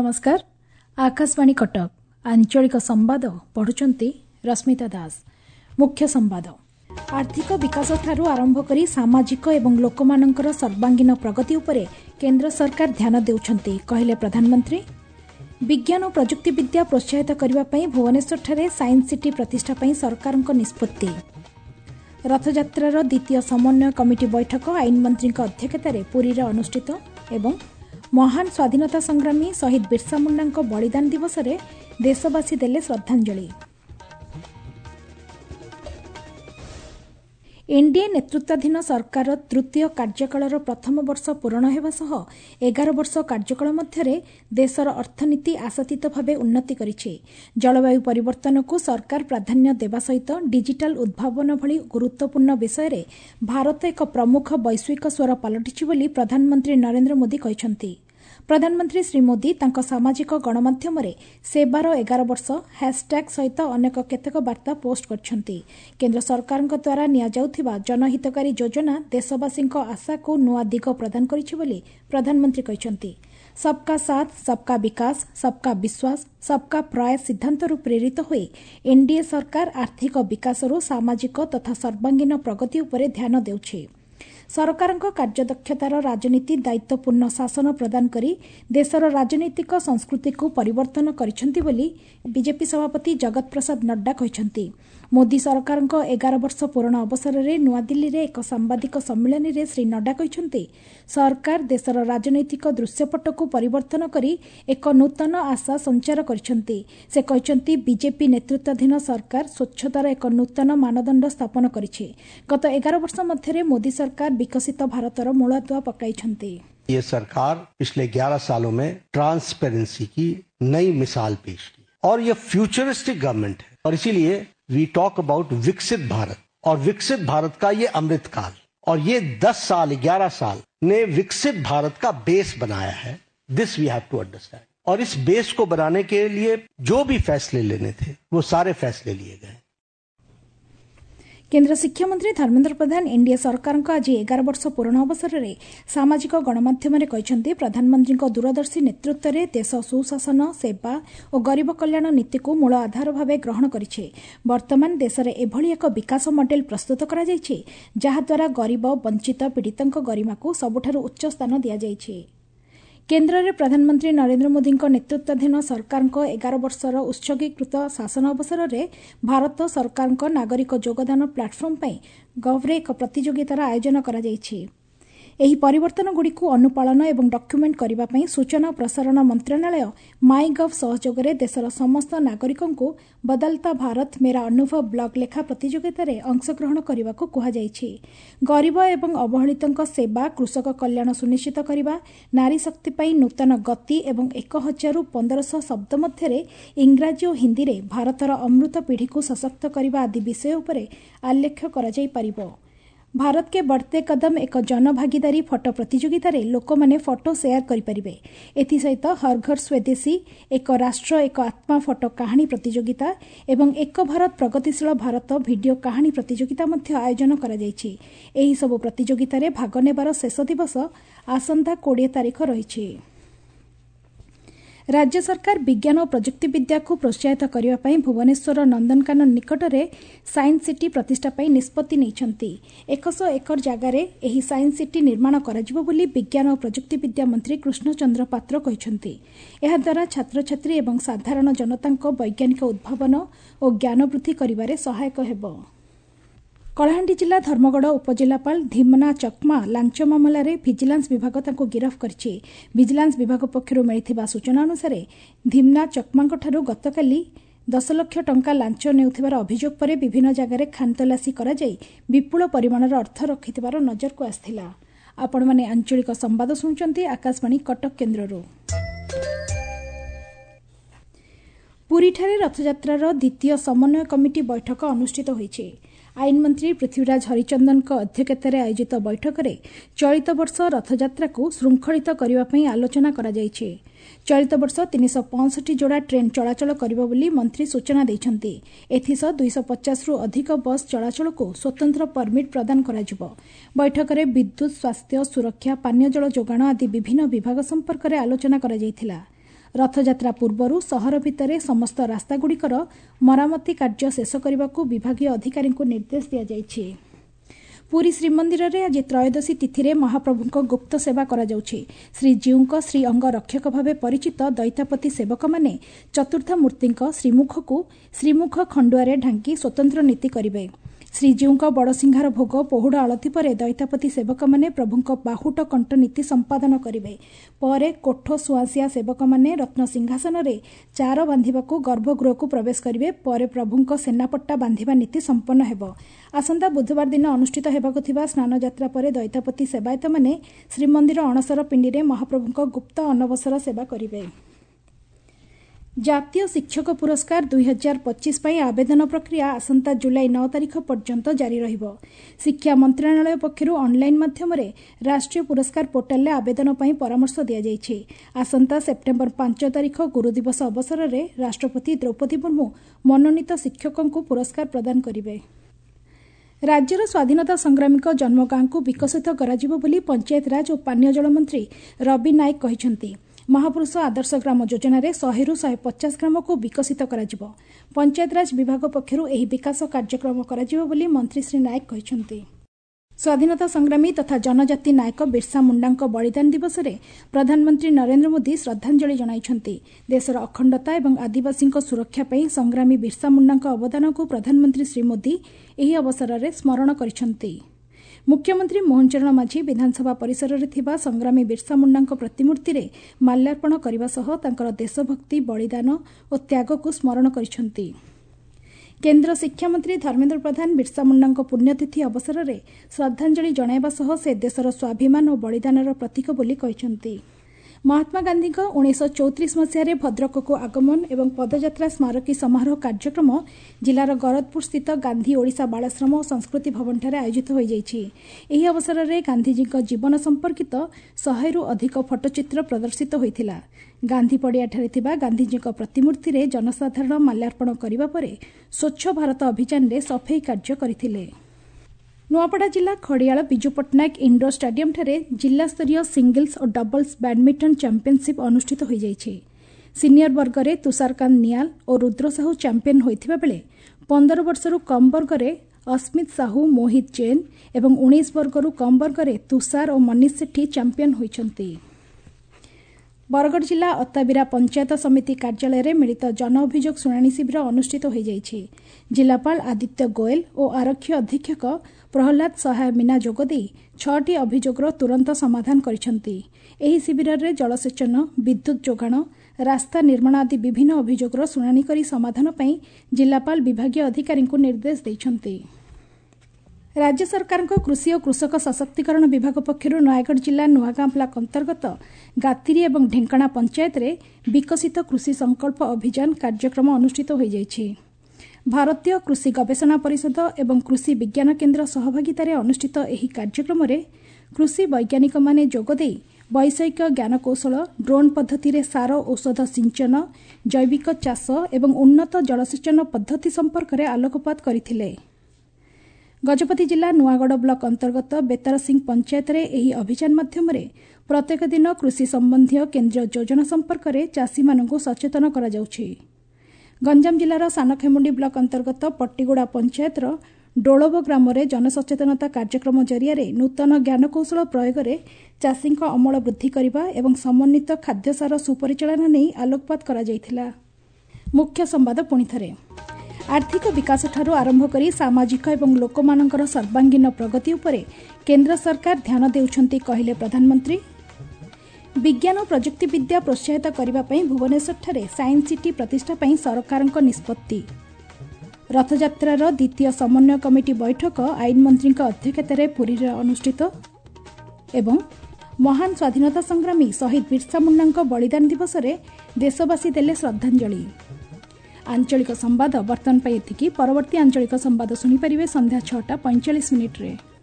नमस्कार। आकाशवाणी कटक आंचलिक संवाद पढ़ुचंती रश्मिता दास। मुख्य संवाद। आर्थिक विकास ठारू आरंभ करी सामाजिक एवं लोकमानंकर सर्वांगीन प्रगति उपरे केंद्र सरकार ध्यान देउछंती कहले प्रधानमंत्री। विज्ञान और प्रजुक्ति विद्या प्रोत्साहित करने पई भुवनेश्वर ठारे साइंस सिटी प्रतिष्ठा पई सरकारक निष्पत्ति। रथयात्रार द्वितीय समन्वय कमिटी बैठक आईन मंत्री अध्यक्षतार पुरी रे अनुष्ठित एवं महान स्वाधीनता संग्रामी शहीद बिरसा मुंडा बलिदान दिवस रे देशवासी देले श्रद्धांजलि। एनडीए नेतृत्वाधीन सरकार तृतीय कार्यकालर प्रथम वर्ष पूरण हेबा सह 11 वर्ष कार्यकाल मध्यरे देशर अर्थनीति आशातीत भावे उन्नति करिछि। जलवायु परिवर्तन को सरकार प्राधान्य देवा सहित डिजिटल उद्भावन भली गुरुत्वपूर्ण विषय रे भारत एक प्रमुख वैश्विक स्वर पलटिछि बोली प्रधानमंत्री नरेंद्र मोदी कहिसंती। प्रधानमंत्री श्री मोदी तांको सामाजिक गणमाध्यम रे सेवार 11 वर्ष हैशटैग सहित अनेक केतक वार्ता पोस्ट करछंती। केंद्र सरकारक द्वारा निया जाउथिबा जनहितकारी योजना देशवासी आशा को नुआ दिग प्रदान करिछि बोली प्रधानमंत्री कहिसंती। सबका साथ सबका विकास सबका विश्वास सबका प्रयास सिद्धांतरू प्रेरित होई एनडीए सरकार आर्थिक विकासरू सामाजिक तथा सर्वांगीन प्रगति उपरे ध्यान देउछि। सरकारक कार्यदक्षतार राजनीति दायित्वपूर्ण शासन प्रदान करी देशर राजनीतिक संस्कृति को परिवर्तन करिसेंती बोली बीजेपी सभापति जगत प्रसाद नड्डा कहिसेंती। मोदी सरकारक 11 वर्ष पूर्ण अवसर में नुआदिल्ली रे एक सांबादिक सम्मेलन में श्री नड्डा कहिसेंती सरकार देशर राजनैतिक दृश्यपट को परिवर्तन करी एक नूतन आशा संचार करिसेंती। से कहिसेंती बीजेपी नेतृत्वाधीन सरकार स्वच्छतार एक नूतन मानदंड स्थापन करिछि। गत 11 वर्ष मध्य मोदी सरकार विकसित भारतर मूलदुआ पकाइछंती। ये सरकार पिछले 11 सालों में ट्रांसपेरेंसी की नई मिसाल पेश की और ये फ्यूचरिस्टिक गवर्नमेंट है और इसीलिए वी टॉक अबाउट विकसित भारत और विकसित भारत का ये अमृत काल और ये 10 साल 11 साल ने विकसित भारत का बेस बनाया है। This we have to understand और इस बेस को बनाने के लिए जो भी फैसले लेने थे वो सारे फैसले लिए गए। केन्द्र शिक्षा मंत्री धर्मेन्द्र प्रधान एनडीए सरकार आज 11 वर्ष पूर्ण अवसर में सामाजिक गणमाध्यम कहते प्रधानमंत्री दूरदर्शी नेतृत्व में देश सुशासन सेवा और गरीब कल्याण नीति को मूल आधार भाव ग्रहण करिछि। वर्तमान देश में एभली एक विकास मॉडल प्रस्तुत करा जायछि जहाद्वारा गरीब वंचित पीड़ितों गरिमा को सबुठारु उच्च स्थान दिया जायछि। केन्द्र में प्रधानमंत्री नरेंद्र मोदी नेतृत्वाधीन सरकार 11 वर्षर उत्सर्गीकृत शासन अवसर में भारत सरकार नागरिक योगदान प्लाटफर्म पर गव्रे एक प्रतियोगितार आयोजन करा जायछि। एही परिवर्तन गुड़िक अनुपालन एवं डॉक्यूमेंट करने पर सूचना प्रसारण मंत्रालय माई गव सहयोग में देशर समस्त नागरिकों को बदलता भारत मेरा अनुभव ब्लॉग लेखा प्रतियोगिता रे अंशग्रहण करने को कहुଯାଇଛି। गरीब एवं अवहेलितों सेवा कृषक कल्याण सुनिश्चित करने नारी शक्ति पर नूतन गति एवं 1000-1500 शब्द मध्य इंग्राजी और हिंदी रे भारतर अमृत पीढ़ी को सशक्त करने आदि विषय उपरे आलेख्य करा जाई परिबो। भारत के बढ़ते कदम एक जनभागीदारी फोटो प्रतियोगिता रे लोक माने फोटो शेयर करिपारिबे। एथि सहित हर घर स्वदेशी एक राष्ट्र एक आत्मा फोटो कहानी प्रतियोगिता एवं एक भारत प्रगतिशील भारत वीडियो कहानी प्रतियोगिता मध्य आयोजन करा जायछि। एही सब प्रतियोगिता रे भाग नेबार शेष दिवस आसंता 20 तारिख रहिछि। राज्य सरकार विज्ञान और प्रजुक्ति विद्या को प्रोत्साहित करने भुवनेश्वर नंदनकानन निकट में साइंस सिटी प्रतिष्ठा पर निष्पत्ति नैछंती। 100 एकर जगार एही साइंस सिटी निर्माण कराजिबो बोली विज्ञान और प्रजुक्ति विद्या मंत्री कृष्ण चंद्र पात्र कहिसंती। एहा द्वारा छात्र छात्री एवं साधारण जनतांको वैज्ञानिक उद्भावन और ज्ञान वृद्धि करिबारे सहायक हेबो। कलाहांडी जिला धर्मगढ़ उपजिलापाल धीमना चकमा लांच मामलें विजिलेंस विभाग तांको गिरफ करछि। विजिलेंस विभाग पक्षरु मिलिथिबा सूचना अनुसार धीमना चकमांठारु गतकाली 10 लाख टंका लांच नेउथिबार अभियोग पर विभिन्न जगार खानतलासी करा जाई विपुल परिमाणर अर्थ रखिथिबार नजर को आस्थिला। आपण माने आंचलिक संवाद सुनचंती आकाशवाणी कटक केन्द्ररू। पुरीठारे रथयात्रार द्वितीय समन्वय कमिटी बैठक अनुष्ठित होईछि। आईन मंत्री पृथ्वीराज हरिचंदन अध्यक्षतार आयोजित बैठक में चलित वर्ष रथयात्रा को श्रृंखलित करने आलोचना करा जायछि। चलित वर्ष 365 जोड़ा ट्रेन चलाचल करिबो बोली मंत्री सूचना दैछंती। एथिसह 250 रु अधिक बस चलाचल को स्वतंत्र परमिट प्रदान कराजिबो। बैठक में विद्युत स्वास्थ्य सुरक्षा पानीय जल जोगाण आदि विभिन्न विभाग संपर्क में आलोचना करा जायथिला। रथयात्रा पूर्वरू सहर भितर समस्त रास्तागुड़िकर मरामती कार्य शेष करने को विभागीय अधिकारी निर्देश दि जाइछि। पुरी श्रीमंदिर में आज त्रयोदशी तिथि महाप्रभु गुप्त सेवा करा जाउछि। श्रीजीऊ श्री अंग रक्षक भाव परिचित दैतापति सेवक माने चतुर्थ मूर्ति श्रीमुख को श्रीमुख खंडुआरे ढांकी स्वतंत्र नीति करिवे। श्रीजीऊ बड़सिंहार भोग पहुड़ आलती पर दैतापति सेवक माने प्रभु बाहुट कंठ नीति संपादन करिवे। परे कोठ सुआसिया सेवक माने रत्न सिंहासन रे चार बांधिबा को गर्भगृह को प्रवेश करिवे। परे प्रभुंक सेनापट्टा बांधिबा नीति संपन्न हेबो। आसंता बुधवार दिन अनुष्ठित हेबाकु थिबा स्नान यात्रा पर दैतापति सेवायत माने श्रीमंदिर अणसर पिंडी रे महाप्रभुंक गुप्त अनवसर सेवा करिवे। जातीय शिक्षक पुरस्कार 2025 पर आवेदन प्रक्रिया आसंता जुलाई 9 तारिख पर्यंत जारी रहिबो। शिक्षा मंत्रालय पक्षर ऑनलाइन माध्यम राष्ट्रीय पुरस्कार पोर्टाल आवेदन पर परामर्श दिया जाइछि। आसंता सेप्टेम्बर 5 तारिख गुरु दिवस अवसर में राष्ट्रपति द्रौपदी मुर्मू मनोनीत शिक्षकों को पुरस्कार प्रदान करिवे। राज्यर स्वाधीनता संग्रामी जन्मगाँ को विकसित कराजिबो बोली पंचायत राज और पानीय जल मंत्री रवि नायक कहिसेंति। महापुरुष आदर्श ग्राम योजना 100 ରୁ 150 ग्राम को विकसित कराजिबो। पंचायत राज विभाग पक्षरु एही विकास कार्यक्रम कराजिबो बोली मंत्री श्री नायक कहिसेंति। स्वाधीनता संग्रामी तथा जनजाति नायक बिरसा मुंडांक बलिदान दिवस रे प्रधानमंत्री नरेंद्र मोदी श्रद्धांजलि जणाइछंती। देशर अखंडता एवं आदिवासी सुरक्षा पई संग्रामी बिरसा मुंडांक अवदान को प्रधानमंत्री श्री मोदी एही अवसर रे स्मरण करिछंती। मुख्यमंत्री मोहन चरण माझी विधानसभा परिसर में थिबा संग्रामी बिरसा मुंडांक प्रतिमूर्ति रे माल्यार्पण करने सह तांकर देशभक्ति बलिदान और त्याग को स्मरण करिसेंति। केन्द्र शिक्षा मंत्री धर्मेन्द्र प्रधान बिरसा मुंडांक पुण्यतिथि अवसर में श्रद्धांजलि जणाइबा सह से देशर स्वाभिमान और बलिदानर प्रतीक बोली कहिसेंति। महात्मा गांधी 1934 मसीह भद्रक को आगमन एवं पदयात्रा स्मारकी समारोह कार्यक्रम जिलार गरदपुर स्थित गांधी ओडिशा बालाश्रम और संस्कृति भवन ठारे आयोजित हो जाइछि। एही अवसर में गांधीजी जीवन संपर्कित 100 ରୁ अधिक फटोचित्र प्रदर्शित होइथिला। गांधी पड़िया ठारे थिबा गांधीजी प्रतिमूर्ति रे जनसाधारण माल्यार्पण करिबा परे स्वच्छ भारत अभियान रे सफाई कार्य करथिले। नुआपड़ा जिला खड़ियाल बिजू पट्टनायक इंडोर स्टाडियम ठारे जिला स्तरीय सिंगल्स और डबल्स बैडमिंटन चैंपियनशिप अनुष्ठित हो जाइछि। सीनियर वर्ग में तुषारकांत नियाल और रुद्र साहू चैंपियन होइथिबा बेले 15 वर्षरू कम वर्ग में अस्मित साहू मोहित जैन एवं 19 वर्गरू कम वर्ग में तुषार और मनीष सेठी चैंपियन होइछंती। बरगढ़ जिला अत्ताबिरा पंचायत समिति कार्यालय में मिलित जन अभियोग शुणाणी शिविर अनुष्ठित हो जाइछि। जिलापाल आदित्य गोयल और आरक्षी अधीक्षक प्रहलाद सहाय मीना जोगदे 6टी अभियोगर तुरंत समाधान करिसेंति। एही शिविर में जलसेचन विद्युत जोगाण रास्ता निर्माण आदि विभिन्न अभियोगर शुणाणी करी समाधान पई जिलापाल विभागीय अधिकारी को निर्देश दैछंति। राज्य सरकार कृषि और कृषक सशक्तिकरण विभाग पक्षर नयागढ़ जिला नुआगां ब्लॉक अंतर्गत गातिरी एवं ढेंकाना पंचायत रे विकसित कृषि संकल्प अभियान कार्यक्रम अनुष्ठित हो जाइछि। भारतीय कृषि गवेषणा परिषद एवं कृषि विज्ञान केन्द्र सहभागितारे अनुष्ठित एही कार्यक्रम रे कृषि वैज्ञानिक माने जोगदे वैषयिक ज्ञानकौशल ड्रोन पद्धति रे सार औषध सिंचन जैविक चाष एवं उन्नत जलसेचन पद्धति संपर्क में आलोकपात करथिले। गजपति जिला नुआगढ़ ब्लॉक अंतर्गत बेतारसिंह पंचायत रे एही अभियान माध्यम रे प्रत्येक दिन कृषि संबंधी केन्द्रीय योजना संपर्क में चाषी मानकु सचेतन करा जाउछि। गंजाम जिलार सानखेमुंडी ब्लॉक अंतर्गत पट्टीगुड़ा पंचायत डोलबो ग्राम में जनसचेतनता कार्यक्रम जरिया नूतन ज्ञानकौशल प्रयोग में चाषी अमल वृद्धि करने एवं समन्वित खाद्यसार सुपरिचालन नहीं आलोकपात करा जायथिला। मुख्य संवाद पुणी थरे आर्थिक विकास ठारू आरंभ करी सामाजिक एवं लोकमानंकर सर्वांगीन प्रगति उपरे केन्द्र सरकार ध्यान देउछंती कहले प्रधानमंत्री। विज्ञान और प्रजुक्ति विद्या प्रोत्साहित करने भुवनेश्वर ठारे साइंस सिटी प्रतिष्ठा पई सरकारक निष्पत्ति। रथयात्रार द्वितीय समन्वय कमिटी बैठक आईन मंत्री अध्यक्षतार पुरी अनुष्ठित एवं महान स्वाधीनता संग्रामी शहीद बिरसा मुंडा बलिदान दिवस रे देशवासी देले श्रद्धांजलि। आंचलिक संवाद बर्तमान एतिकी। परवर्ती आंचलिक संवाद शुणिपारे संध्या 6:45 रे।